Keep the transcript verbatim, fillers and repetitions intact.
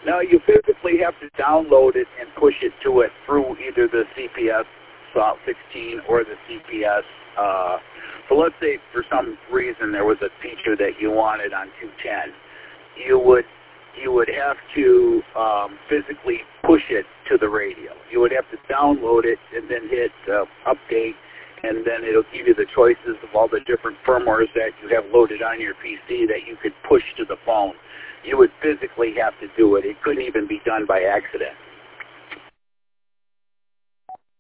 Now, you physically have to download it and push it to it through either the C P S sixteen or the C P S. Uh, so let's say for some reason there was a feature that you wanted on two ten. You would you would have to um, physically push it to the radio. You would have to download it and then hit uh, update, and then it'll give you the choices of all the different firmwares that you have loaded on your P C that you could push to the phone. You would physically have to do it. It couldn't even be done by accident.